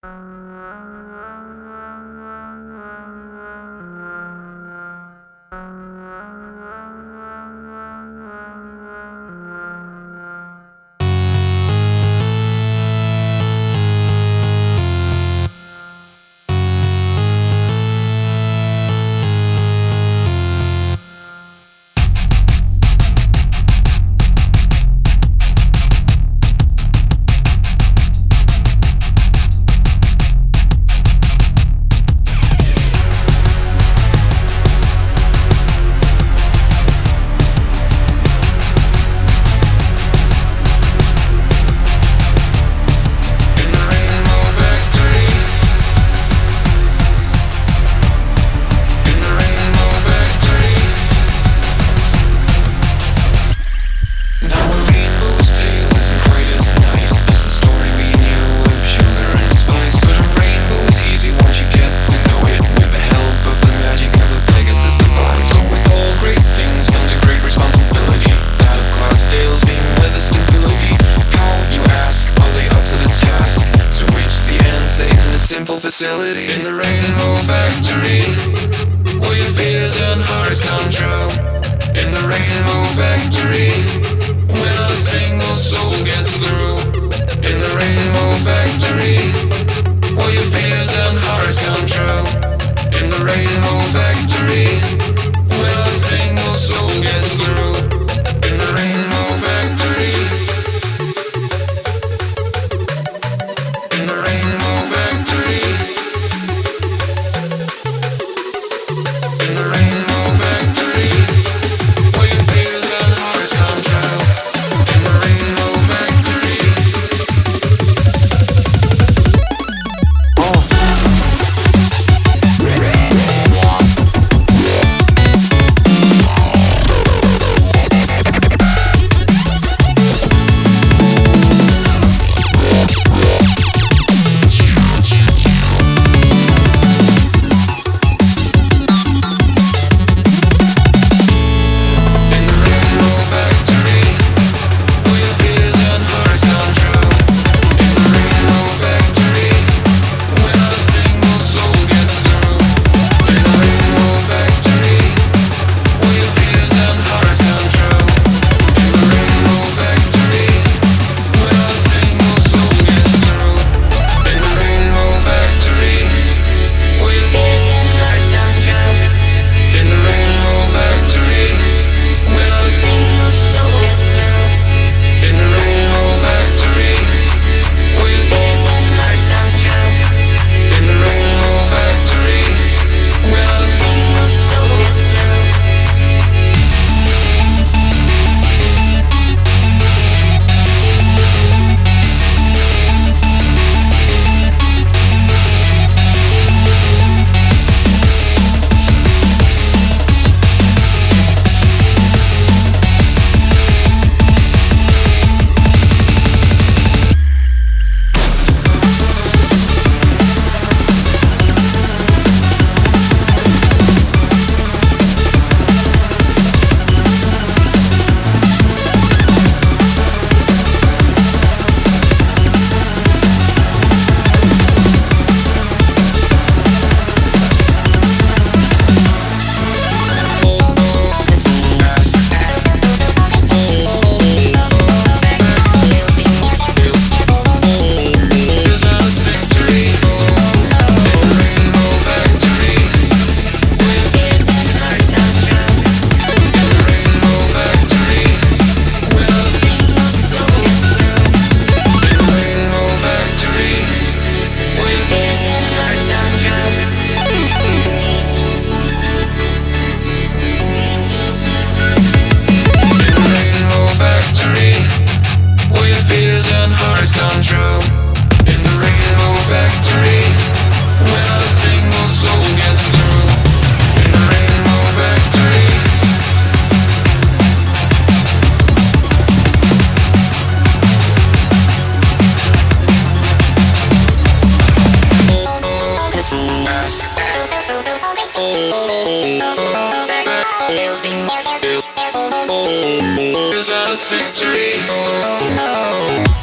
Simple facility in the rainbow factory, where your fears and hearts come true. In the rainbow factory, where not a single soul gets through. In the rainbow factory, where your fears and hearts come true. In the rainbow factory, where not a single soul gets through. In the rainbow factory, in the rainbow factory. In the rainbow factory, where your fears and hearts come true. In the rainbow factory. Come true. In the rainbow factory, where not a single soul gets through. In the rainbow factory. Is that a victory?